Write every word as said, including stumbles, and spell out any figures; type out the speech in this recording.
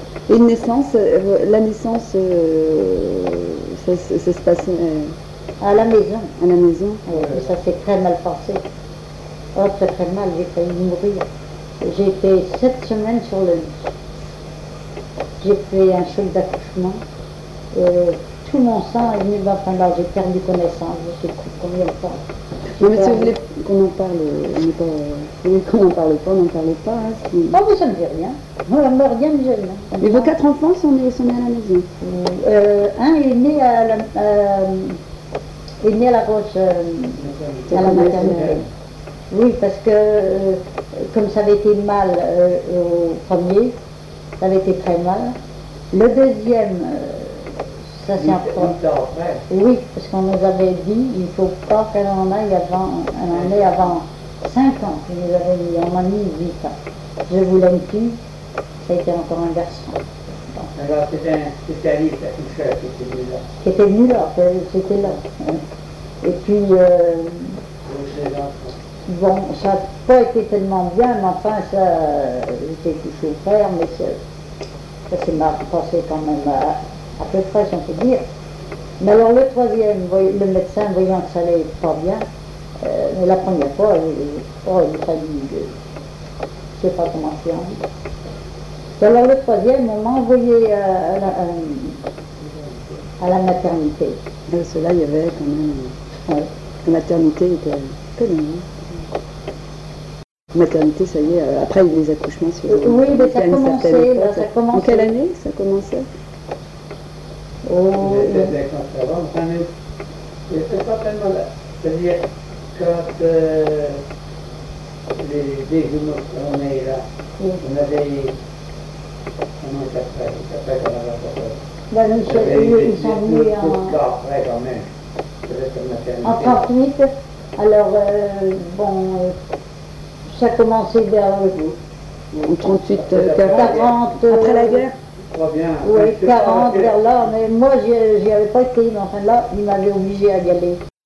Et une naissance, euh, la naissance, euh, ça, ça, ça se passe euh, À la maison. à la maison. Oui, ça s'est très mal passé. Oh, très très mal, j'ai failli mourir. J'ai été sept semaines sur le lit. J'ai fait un choc d'accouchement. Euh, tout mon sang est venu dans enfin là, j'ai perdu connaissance, je sais plus combien de temps. Non, mais si vous voulez qu'on en parle, on n'est pas, vous voulez qu'on n'en parle pas, on n'en parle pas. Hein, si... Oh, mais ça ne me dit rien. Moi, ça me dit rien, mais j'ai rien. Mais vos quatre enfants sont nés, sont nés à la maison. Euh, un est né à la, euh, est né à la Roche, euh, à la maternité. Oui, parce que euh, comme ça avait été mal euh, au premier, ça avait été très mal. Le deuxième, euh, ça c'est un problème. Oui, parce qu'on nous avait dit, il ne faut pas qu'elle en aille avant, elle en ait avant cinq ans, qu'ils nous avaient mis, on m'a mis huit ans. Je voulais une fille, ça a été encore un garçon. Bon. Alors c'était un spécialiste accoucheur qui était venu là. Qui était venu là, c'était là. Et puis, euh, bon, ça n'a pas été tellement bien, mais enfin, ça, j'étais couché au frère, mais ça, ça s'est mal passé quand même à, à peu près, si on peut dire. Mais alors le troisième, le médecin, voyant que ça allait pas bien, euh, mais la première fois, il, oh, il fallait, je ne sais pas comment c'est. Alors le troisième, on m'a envoyé à, à, la, à, à la maternité. Dans cela, il y avait quand même... Ouais. La maternité était connue. La maternité, ça y est, après les accouchements, c'est oui, mais ça commençait, là, ça commençait. En quelle année ça commençait? Oh, c'est pas tellement là. C'est-à-dire, quand euh, les deux jumeaux qu'on est là, oui. On avait. Comment ça s'appelle? Ça s'appelle comment ça s'appelle? Ben, Michel, ils sont venus en. Après, quand même. En trente-huit, alors, euh, bon, euh, ça a commencé vers... En trente-huit, euh, quarante... Après la guerre? Oui, quarante, vers là, mais moi, j'y avais pas été, mais enfin là, il m'avait obligé à y aller.